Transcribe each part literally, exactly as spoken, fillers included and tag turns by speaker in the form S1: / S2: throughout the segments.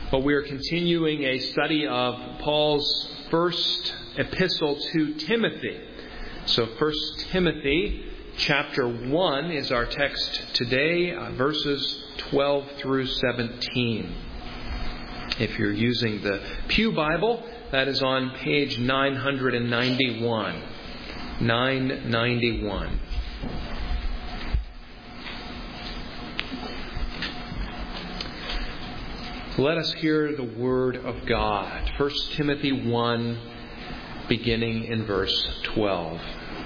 S1: Well, we are continuing a study of Paul's first epistle to Timothy. So First Timothy chapter one is our text today, uh, verses twelve through seventeen. If you're using the Pew Bible, that is on page nine ninety-one. nine ninety-one. Let us hear the Word of God. First Timothy one, beginning in verse twelve.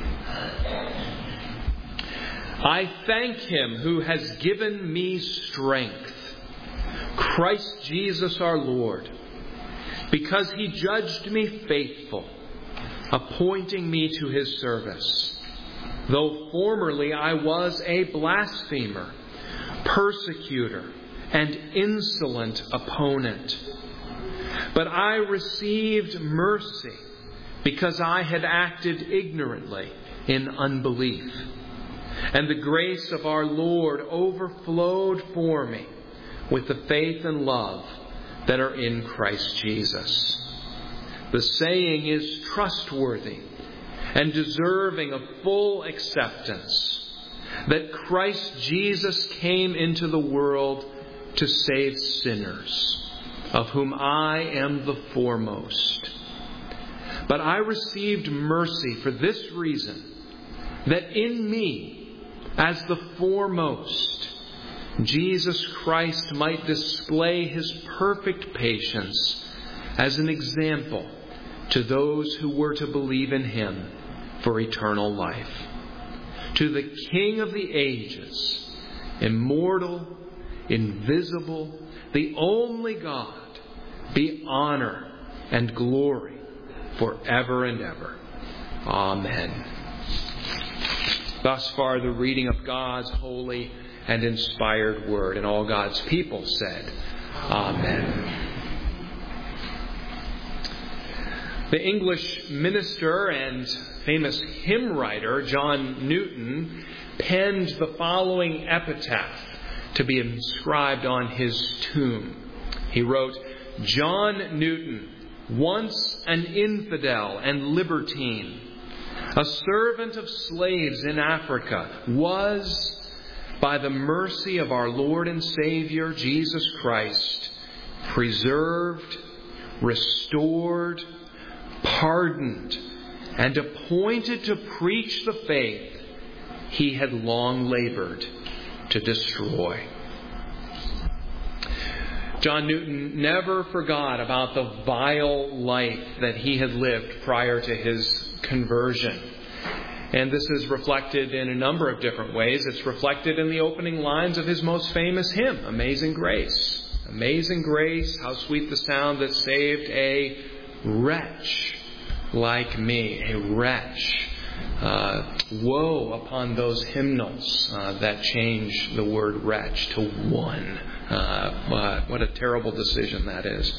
S1: I thank Him who has given me strength, Christ Jesus our Lord, because He judged me faithful, appointing me to His service. Though formerly I was a blasphemer, persecutor, and insolent opponent. But I received mercy because I had acted ignorantly in unbelief. And the grace of our Lord overflowed for me with the faith and love that are in Christ Jesus. The saying is trustworthy and deserving of full acceptance, that Christ Jesus came into the world to save sinners, of whom I am the foremost. But I received mercy for this reason, that in me, as the foremost, Jesus Christ might display His perfect patience as an example to those who were to believe in Him for eternal life. To the King of the ages, immortal, invisible, the only God, be honor and glory forever and ever. Amen. Thus far, the reading of God's holy and inspired word, and all God's people said, Amen. The English minister and famous hymn writer John Newton penned the following epitaph to be inscribed on his tomb. He wrote, John Newton, once an infidel and libertine, a servant of slaves in Africa, was, by the mercy of our Lord and Savior Jesus Christ, preserved, restored, pardoned, and appointed to preach the faith he had long labored to destroy. John Newton never forgot about the vile life that he had lived prior to his conversion. And this is reflected in a number of different ways. It's reflected in the opening lines of his most famous hymn, Amazing Grace. Amazing grace, how sweet the sound that saved a wretch like me, a wretch. Uh, woe upon those hymnals uh, that change the word wretch to one. Uh, uh, what a terrible decision that is.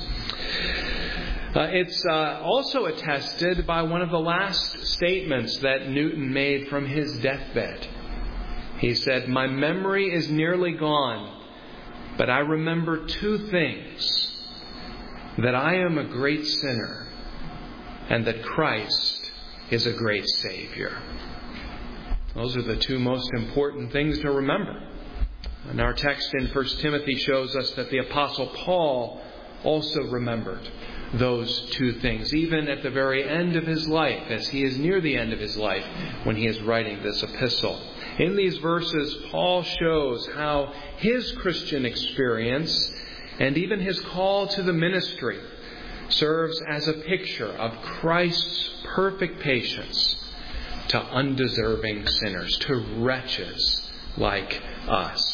S1: Uh, it's uh, also attested by one of the last statements that Newton made from his deathbed. He said, my memory is nearly gone, but I remember two things: that I am a great sinner, and that Christ is a great Savior. Those are the two most important things to remember. And our text in First Timothy shows us that the Apostle Paul also remembered those two things, even at the very end of his life, as he is near the end of his life when he is writing this epistle. In these verses, Paul shows how his Christian experience and even his call to the ministry serves as a picture of Christ's perfect patience to undeserving sinners, to wretches like us.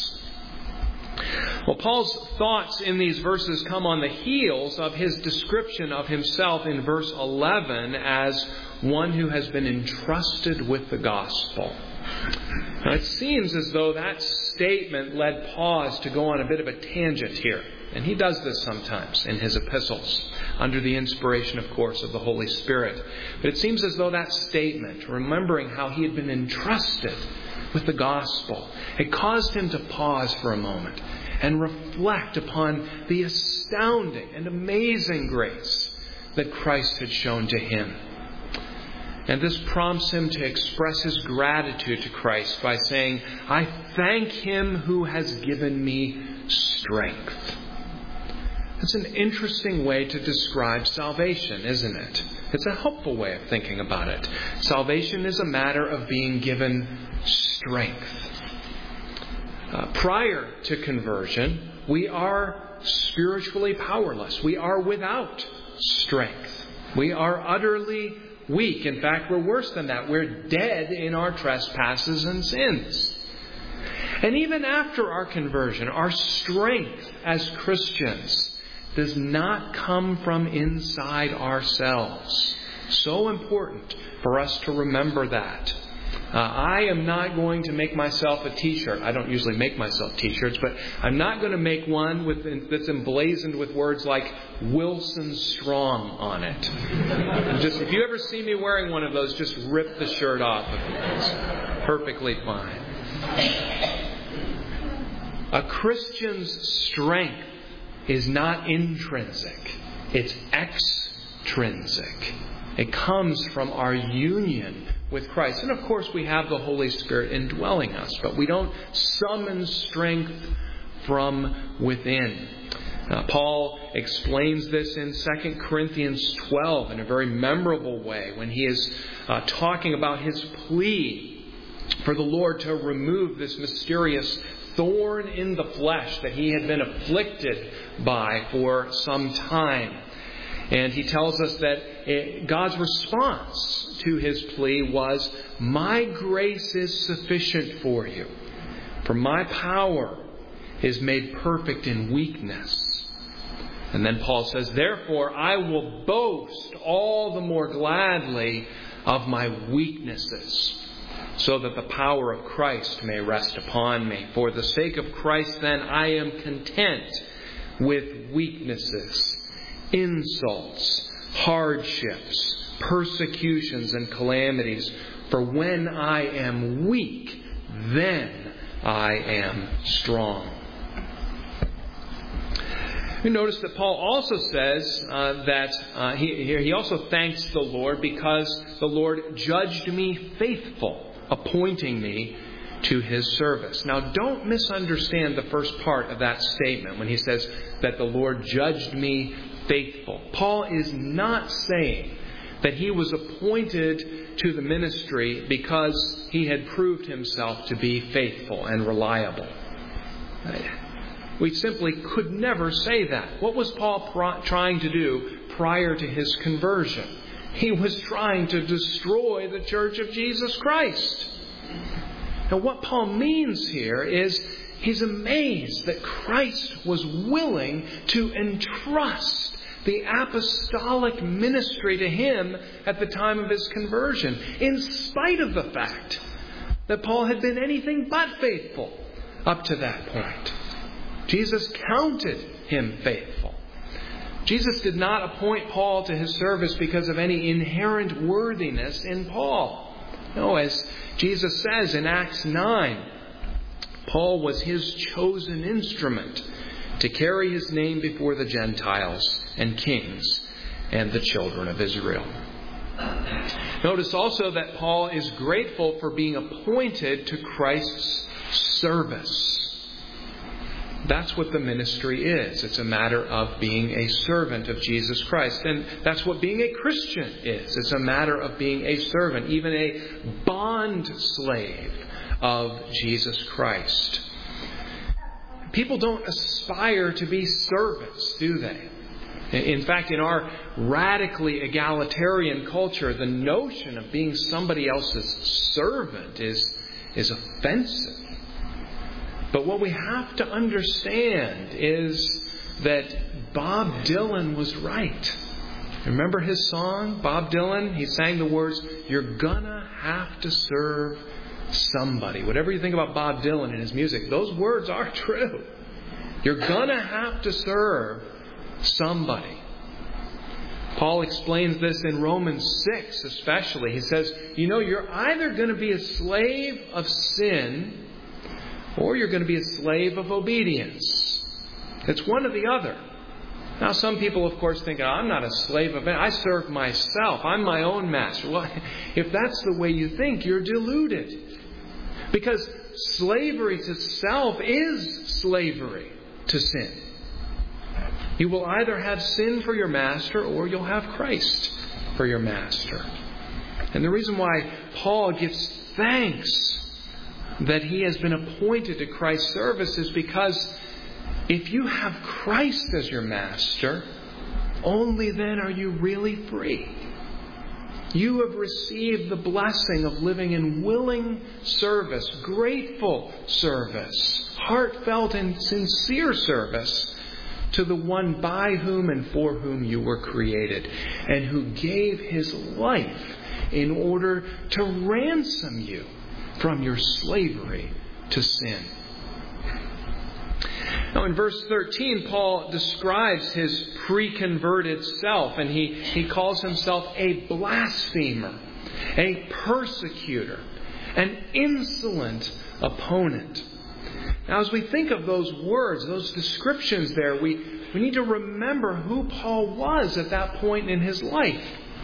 S1: Well, Paul's thoughts in these verses come on the heels of his description of himself in verse eleven as one who has been entrusted with the gospel. Now, it seems as though that statement led Paul to go on a bit of a tangent here. And he does this sometimes in his epistles, under the inspiration, of course, of the Holy Spirit. But it seems as though that statement, remembering how he had been entrusted with the gospel, it caused him to pause for a moment and reflect upon the astounding and amazing grace that Christ had shown to him. And this prompts him to express his gratitude to Christ by saying, I thank him who has given me strength. That's an interesting way to describe salvation, isn't it? It's a helpful way of thinking about it. Salvation is a matter of being given strength. Uh, prior to conversion, we are spiritually powerless. We are without strength. We are utterly weak. In fact, we're worse than that. We're dead in our trespasses and sins. And even after our conversion, our strength as Christians does not come from inside ourselves. So important for us to remember that. Uh, I am not going to make myself a t-shirt. I don't usually make myself t-shirts, but I'm not going to make one with, that's emblazoned with words like Wilson Strong on it. And just if you ever see me wearing one of those, just rip the shirt off of me. It's perfectly fine. A Christian's strength is not intrinsic. It's extrinsic. It comes from our union with Christ. And of course we have the Holy Spirit indwelling us, but we don't summon strength from within. Uh, Paul explains this in Second Corinthians twelve in a very memorable way when he is uh, talking about his plea for the Lord to remove this mysterious thorn in the flesh that he had been afflicted by for some time. And he tells us that it, God's response to his plea was, my grace is sufficient for you, for my power is made perfect in weakness. And then Paul says, therefore I will boast all the more gladly of my weaknesses, so that the power of Christ may rest upon me. For the sake of Christ, then, I am content with weaknesses, insults, hardships, persecutions, and calamities. For when I am weak, then I am strong. You notice that Paul also says uh, that uh, he, he also thanks the Lord because the Lord judged me faithful, appointing me to his service. Now, don't misunderstand the first part of that statement when he says that the Lord judged me faithful. Paul is not saying that he was appointed to the ministry because he had proved himself to be faithful and reliable. We simply could never say that. What was Paul pr- trying to do prior to his conversion? He was trying to destroy the Church of Jesus Christ. Now, what Paul means here is he's amazed that Christ was willing to entrust the apostolic ministry to him at the time of his conversion, in spite of the fact that Paul had been anything but faithful up to that point. Jesus counted him faithful. Jesus did not appoint Paul to his service because of any inherent worthiness in Paul. No, as Jesus says in Acts nine, Paul was his chosen instrument to carry his name before the Gentiles and kings and the children of Israel. Notice also that Paul is grateful for being appointed to Christ's service. That's what the ministry is. It's a matter of being a servant of Jesus Christ. And that's what being a Christian is. It's a matter of being a servant, even a bond slave of Jesus Christ. People don't aspire to be servants, do they? In fact, in our radically egalitarian culture, the notion of being somebody else's servant is, is offensive. But what we have to understand is that Bob Dylan was right. Remember his song, Bob Dylan? He sang the words, "You're gonna have to serve somebody." Whatever you think about Bob Dylan and his music, those words are true. You're gonna have to serve somebody. Paul explains this in Romans six especially. He says, you know, you're either going to be a slave of sin or you're going to be a slave of obedience. It's one or the other. Now, some people, of course, think, oh, I'm not a slave of it. I serve myself. I'm my own master. Well, if that's the way you think, you're deluded. Because slavery to self is slavery to sin. You will either have sin for your master or you'll have Christ for your master. And the reason why Paul gives thanks that he has been appointed to Christ's service is because if you have Christ as your master, only then are you really free. You have received the blessing of living in willing service, grateful service, heartfelt and sincere service to the one by whom and for whom you were created, and who gave his life in order to ransom you from your slavery to sin. Now in verse thirteen, Paul describes his pre-converted self, and he, he calls himself a blasphemer, a persecutor, an insolent opponent. Now as we think of those words, those descriptions there, we, we need to remember who Paul was at that point in his life.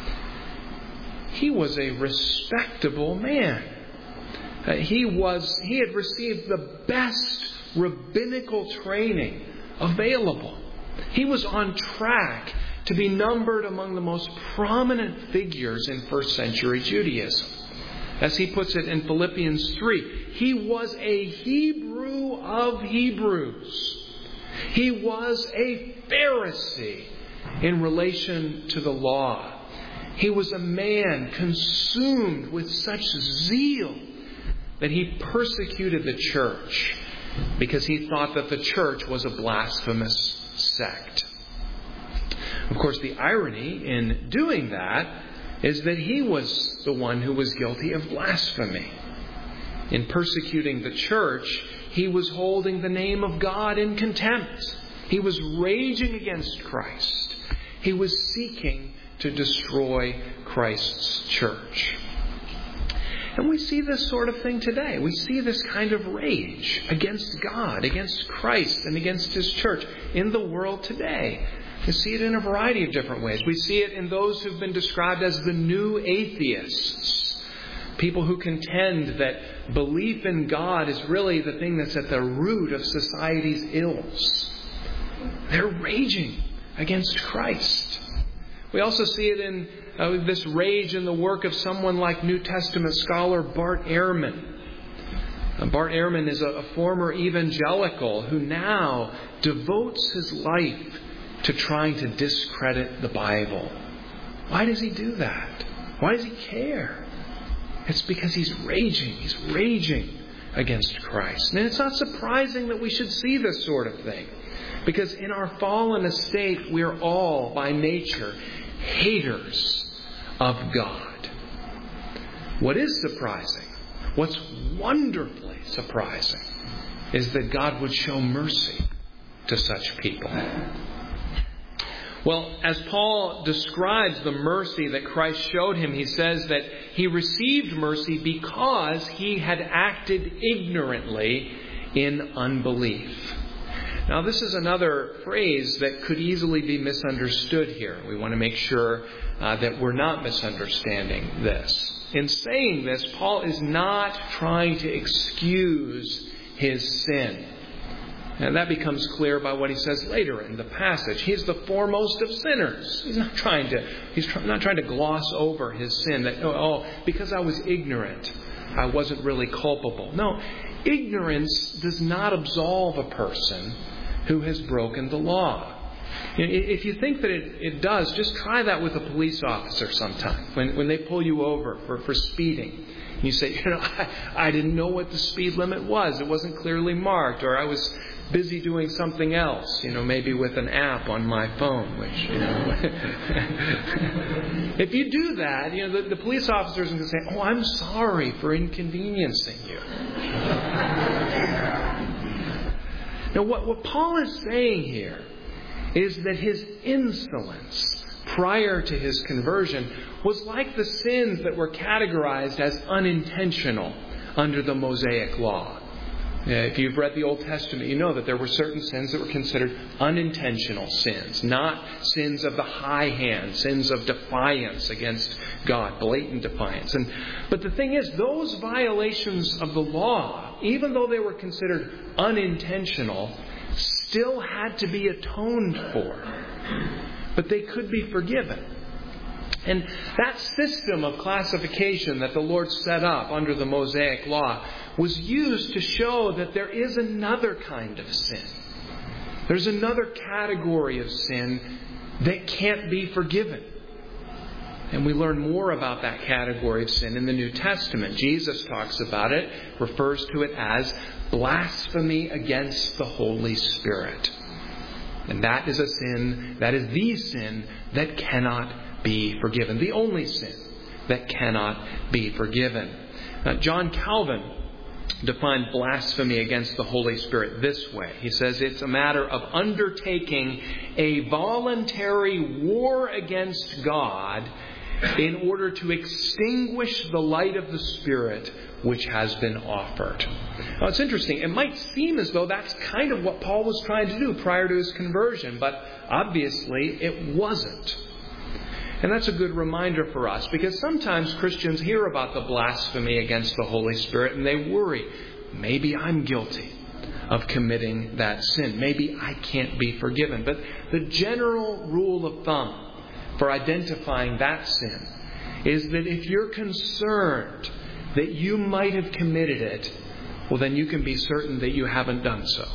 S1: He was a respectable man. Uh, he was he had received the best rabbinical training available. He was on track to be numbered among the most prominent figures in first century Judaism. As he puts it in Philippians three, he was a Hebrew of Hebrews. He was a Pharisee in relation to the law. He was a man consumed with such zeal that he persecuted the church because he thought that the church was a blasphemous sect. Of course, the irony in doing that is that he was the one who was guilty of blasphemy. In persecuting the church, he was holding the name of God in contempt. He was raging against Christ. He was seeking to destroy Christ's church. And we see this sort of thing today. We see this kind of rage against God, against Christ, and against His church in the world today. We see it in a variety of different ways. We see it in those who've been described as the new atheists. People who contend that belief in God is really the thing that's at the root of society's ills. They're raging against Christ. We also see it in uh, this rage in the work of someone like New Testament scholar Bart Ehrman. Uh, Bart Ehrman is a, a former evangelical who now devotes his life to trying to discredit the Bible. Why does he do that? Why does he care? It's because he's raging. He's raging against Christ. And it's not surprising that we should see this sort of thing. Because in our fallen estate, we're all, by nature, haters of God. What is surprising, what's wonderfully surprising, is that God would show mercy to such people. Well, as Paul describes the mercy that Christ showed him, he says that he received mercy because he had acted ignorantly in unbelief. Now, this is another phrase that could easily be misunderstood here. We want to make sure uh, that we're not misunderstanding this. In saying this, Paul is not trying to excuse his sin. And that becomes clear by what he says later in the passage. He's the foremost of sinners. He's not trying to, he's tr- not trying to gloss over his sin. That, oh, oh, because I was ignorant, I wasn't really culpable. No, ignorance does not absolve a person who has broken the law. If you think that it, it does, just try that with a police officer sometime. When, when they pull you over for, for speeding. You say, you know, I, I didn't know what the speed limit was. It wasn't clearly marked. Or I was busy doing something else, you know, maybe with an app on my phone, which, you know. If you do that, you know, the, the police officers are going to say, oh, I'm sorry for inconveniencing you. Now, what, what Paul is saying here is that his insolence prior to his conversion was like the sins that were categorized as unintentional under the Mosaic law. If you've read the Old Testament, you know that there were certain sins that were considered unintentional sins, not sins of the high hand, sins of defiance against God, blatant defiance. And but the thing is, those violations of the law, even though they were considered unintentional, still had to be atoned for. But they could be forgiven. And that system of classification that the Lord set up under the Mosaic Law was used to show that there is another kind of sin. There's another category of sin that can't be forgiven. And we learn more about that category of sin in the New Testament. Jesus talks about it, refers to it as blasphemy against the Holy Spirit. And that is a sin, that is the sin that cannot be forgiven. The only sin that cannot be forgiven. Now, John Calvin defined blasphemy against the Holy Spirit this way. He says it's a matter of undertaking a voluntary war against God in order to extinguish the light of the Spirit which has been offered. Now, it's interesting. It might seem as though that's kind of what Paul was trying to do prior to his conversion, but obviously it wasn't. And that's a good reminder for us, because sometimes Christians hear about the blasphemy against the Holy Spirit and they worry, maybe I'm guilty of committing that sin. Maybe I can't be forgiven. But the general rule of thumb for identifying that sin is that if you're concerned that you might have committed it, well, then you can be certain that you haven't done so.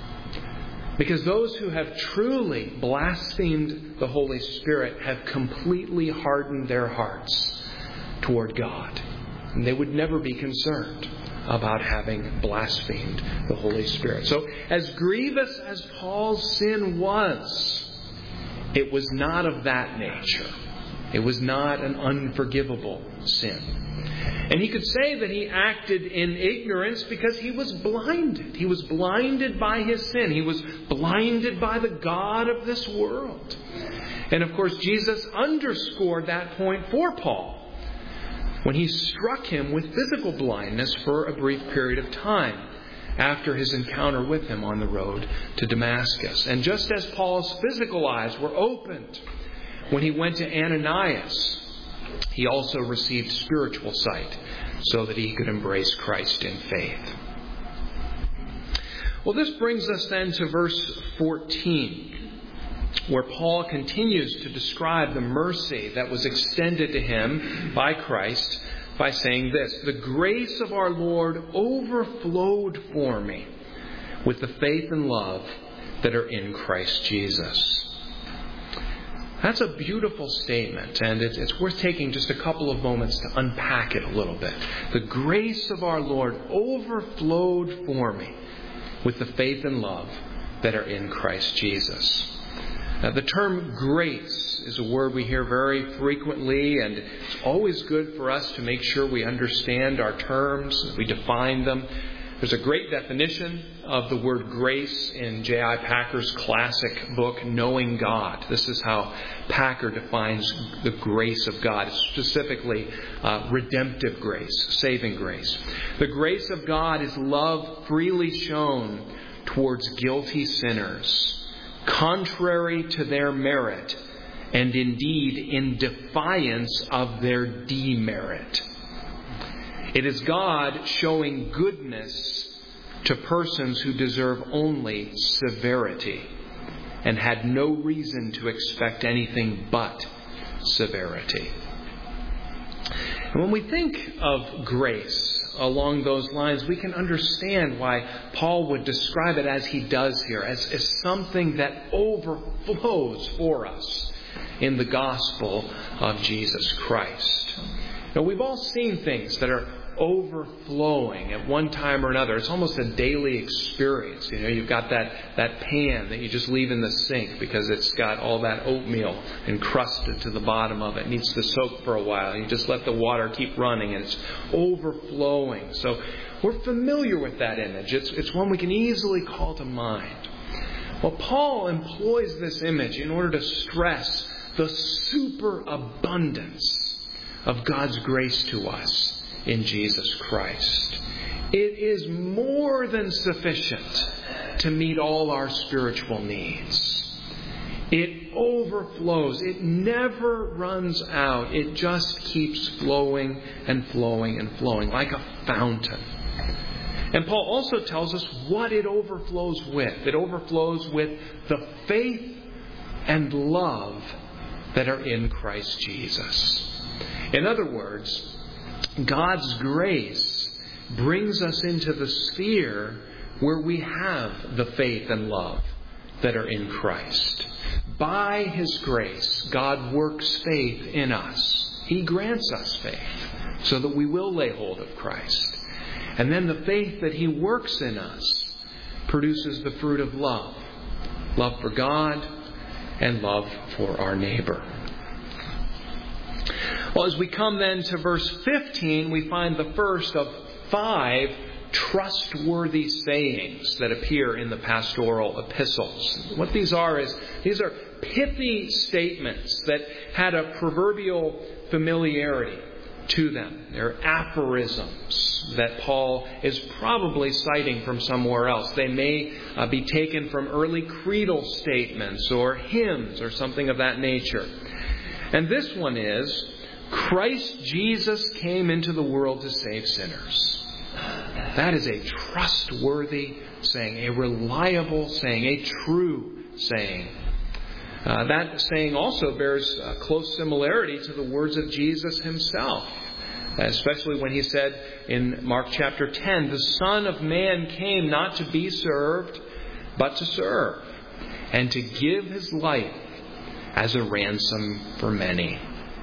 S1: Because those who have truly blasphemed the Holy Spirit have completely hardened their hearts toward God. And they would never be concerned about having blasphemed the Holy Spirit. So, as grievous as Paul's sin was, it was not of that nature. It was not an unforgivable sin. And he could say that he acted in ignorance because he was blinded. He was blinded by his sin. He was blinded by the god of this world. And of course, Jesus underscored that point for Paul when he struck him with physical blindness for a brief period of time after his encounter with him on the road to Damascus. And just as Paul's physical eyes were opened when he went to Ananias, he also received spiritual sight so that he could embrace Christ in faith. Well, this brings us then to verse fourteen, where Paul continues to describe the mercy that was extended to him by Christ by saying this: "The grace of our Lord overflowed for me with the faith and love that are in Christ Jesus." That's a beautiful statement, and it's, it's worth taking just a couple of moments to unpack it a little bit. The grace of our Lord overflowed for me with the faith and love that are in Christ Jesus. Now, the term grace is a word we hear very frequently, and it's always good for us to make sure we understand our terms, we define them. There's a great definition of the word grace in J I Packer's classic book, Knowing God. This is how Packer defines the grace of God, specifically uh, redemptive grace, saving grace. The grace of God is love freely shown towards guilty sinners, contrary to their merit, and indeed in defiance of their demerit. It is God showing goodness to persons who deserve only severity and had no reason to expect anything but severity. And when we think of grace along those lines, we can understand why Paul would describe it as he does here, as, as something that overflows for us in the gospel of Jesus Christ. Now, we've all seen things that are overflowing at one time or another. It's almost a daily experience. You know, you've got that, that pan that you just leave in the sink because it's got all that oatmeal encrusted to the bottom of it. It needs to soak for a while. You just let the water keep running and it's overflowing. So we're familiar with that image. It's, it's one we can easily call to mind. Well, Paul employs this image in order to stress the superabundance of God's grace to us in Jesus Christ. It is more than sufficient to meet all our spiritual needs. It overflows. It never runs out. It just keeps flowing and flowing and flowing like a fountain. And Paul also tells us what it overflows with. It overflows with the faith and love that are in Christ Jesus. In other words, God's grace brings us into the sphere where we have the faith and love that are in Christ. By His grace, God works faith in us. He grants us faith so that we will lay hold of Christ. And then the faith that He works in us produces the fruit of love. Love for God and love for our neighbor. Well, as we come then to verse fifteen, we find the first of five trustworthy sayings that appear in the pastoral epistles. What these are is, these are pithy statements that had a proverbial familiarity to them. They're aphorisms that Paul is probably citing from somewhere else. They may uh, be taken from early creedal statements or hymns or something of that nature. And this one is, Christ Jesus came into the world to save sinners. That is a trustworthy saying, a reliable saying, a true saying. Uh, that saying also bears uh, close similarity to the words of Jesus Himself, especially when He said in Mark chapter ten, the Son of Man came not to be served, but to serve, and to give His life as a ransom for many.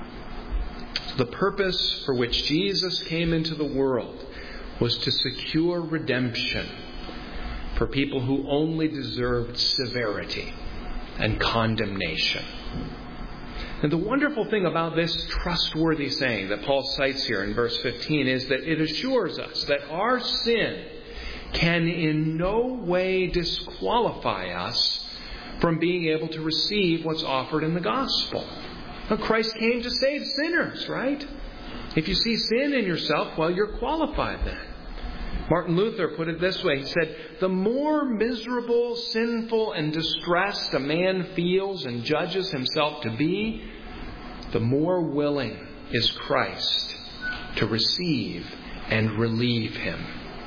S1: The purpose for which Jesus came into the world was to secure redemption for people who only deserved severity and condemnation. And the wonderful thing about this trustworthy saying that Paul cites here in verse fifteen is that it assures us that our sin can in no way disqualify us from being able to receive what's offered in the gospel. Now, Christ came to save sinners, right? If you see sin in yourself, well, you're qualified then. Martin Luther put it this way. He said, the more miserable, sinful, and distressed a man feels and judges himself to be, the more willing is Christ to receive and relieve him.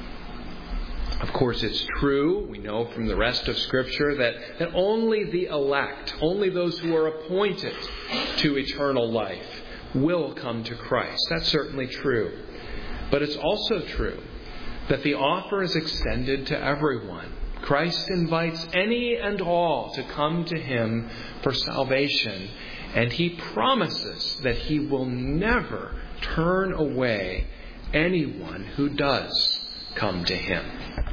S1: Of course, it's true, we know from the rest of Scripture, that, that only the elect, only those who are appointed to eternal life will come to Christ. That's certainly true. But it's also true that the offer is extended to everyone. Christ invites any and all to come to Him for salvation, and He promises that He will never turn away anyone who does come to Him.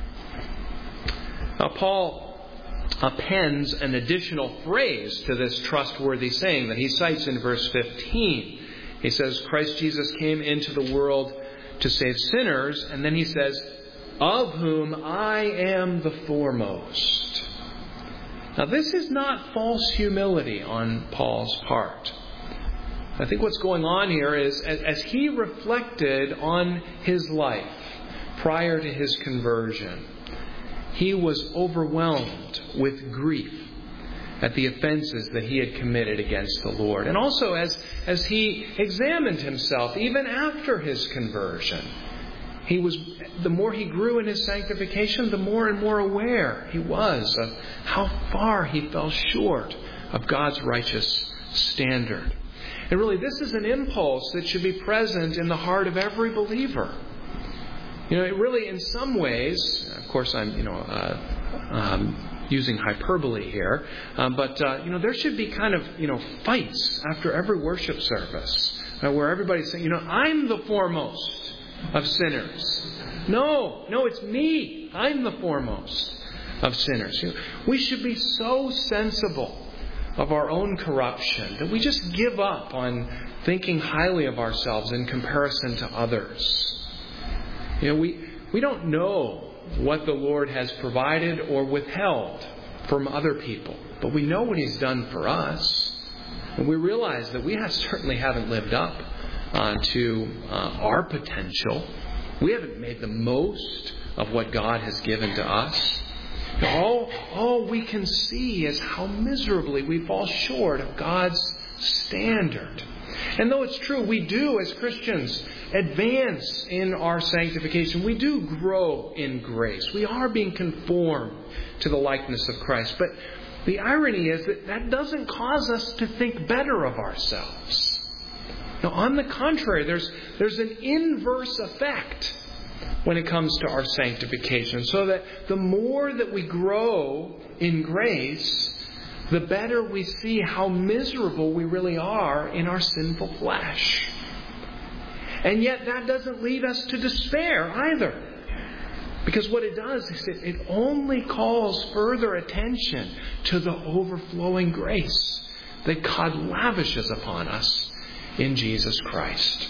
S1: Now, Paul appends an additional phrase to this trustworthy saying that he cites in verse fifteen. He says, Christ Jesus came into the world to save sinners, and then he says, of whom I am the foremost. Now, this is not false humility on Paul's part. I think what's going on here is, as, as he reflected on his life prior to his conversion, he was overwhelmed with grief at the offenses that he had committed against the Lord. And also as, as he examined himself, even after his conversion, he was, the more he grew in his sanctification, the more and more aware he was of how far he fell short of God's righteous standard. And really, this is an impulse that should be present in the heart of every believer. You know, it really, in some ways, of course, I'm, you know, uh, um, using hyperbole here, um, but uh, you know, there should be kind of, you know, fights after every worship service uh, where everybody's saying, you know, I'm the foremost of sinners. No, no, it's me. I'm the foremost of sinners. You know, we should be so sensible of our own corruption that we just give up on thinking highly of ourselves in comparison to others. You know, we, we don't know what the Lord has provided or withheld from other people, but we know what He's done for us. And we realize that we have, certainly haven't lived up uh, to uh, our potential. We haven't made the most of what God has given to us. All, all we can see is how miserably we fall short of God's standard. And though it's true, we do as Christians advance in our sanctification. We do grow in grace. We are being conformed to the likeness of Christ. But the irony is that that doesn't cause us to think better of ourselves. No, on the contrary, there's, there's an inverse effect when it comes to our sanctification. So that the more that we grow in grace, the better we see how miserable we really are in our sinful flesh. And yet that doesn't lead us to despair either. Because what it does is it, it only calls further attention to the overflowing grace that God lavishes upon us in Jesus Christ.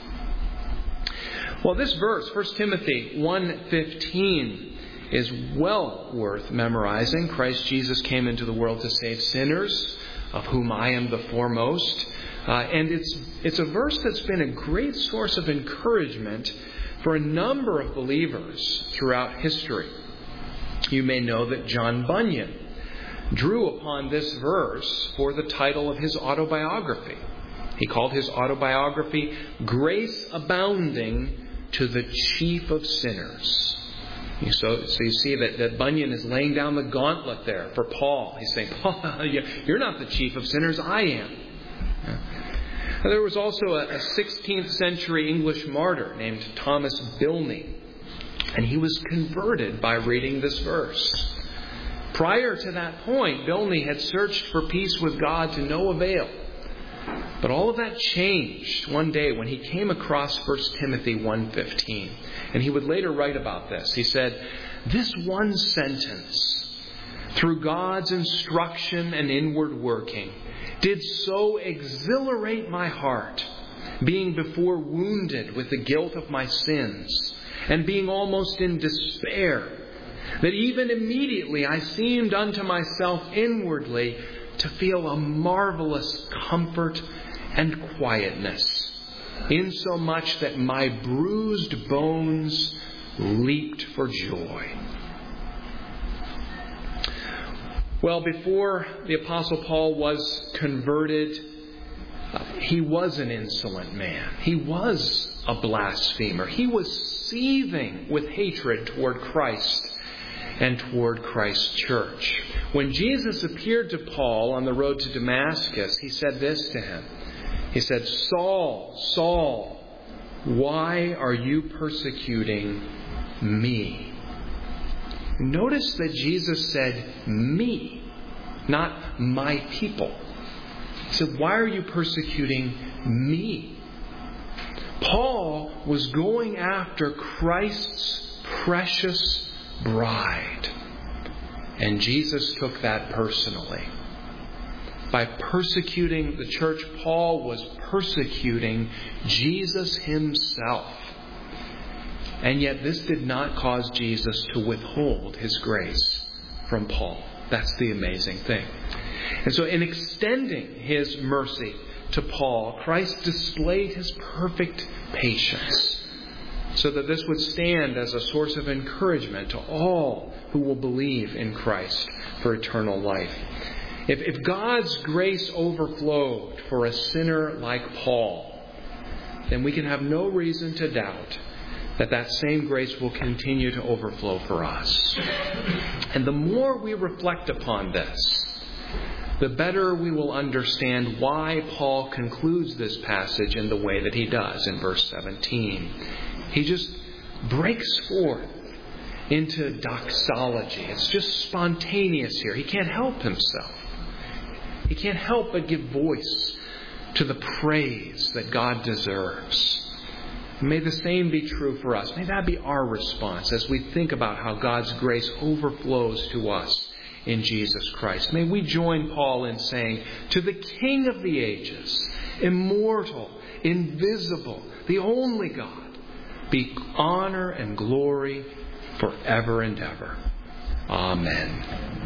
S1: Well, this verse, First Timothy one fifteen, is well worth memorizing. Christ Jesus came into the world to save sinners, of whom I am the foremost. Uh, and it's it's a verse that's been a great source of encouragement for a number of believers throughout history. You may know that John Bunyan drew upon this verse for the title of his autobiography. He called his autobiography Grace Abounding to the Chief of Sinners. So, so you see that, that Bunyan is laying down the gauntlet there for Paul. He's saying, Paul, you're not the chief of sinners, I am. There was also a, a sixteenth century English martyr named Thomas Bilney, and he was converted by reading this verse. Prior to that point, Bilney had searched for peace with God to no avail. But all of that changed one day when he came across First Timothy one fifteen. And he would later write about this. He said, "This one sentence, through God's instruction and inward working, did so exhilarate my heart, being before wounded with the guilt of my sins, and being almost in despair, that even immediately I seemed unto myself inwardly to feel a marvelous comfort and quietness, insomuch that my bruised bones leaped for joy." Well, before the Apostle Paul was converted, he was an insolent man. He was a blasphemer. He was seething with hatred toward Christ and toward Christ's church. When Jesus appeared to Paul on the road to Damascus, he said this to him. He said, "Saul, Saul, why are you persecuting me?" Notice that Jesus said me, not my people. He said, "Why are you persecuting me?" Paul was going after Christ's precious bride. And Jesus took that personally. By persecuting the church, Paul was persecuting Jesus himself. And yet this did not cause Jesus to withhold his grace from Paul. That's the amazing thing. And so in extending his mercy to Paul, Christ displayed his perfect patience, so that this would stand as a source of encouragement to all who will believe in Christ for eternal life. If, if God's grace overflowed for a sinner like Paul, then we can have no reason to doubt that that same grace will continue to overflow for us. And the more we reflect upon this, the better we will understand why Paul concludes this passage in the way that he does in verse seventeen. He just breaks forth into doxology. It's just spontaneous here. He can't help himself. He can't help but give voice to the praise that God deserves. May the same be true for us. May that be our response as we think about how God's grace overflows to us in Jesus Christ. May we join Paul in saying, "To the King of the ages, immortal, invisible, the only God, be honor and glory forever and ever. Amen."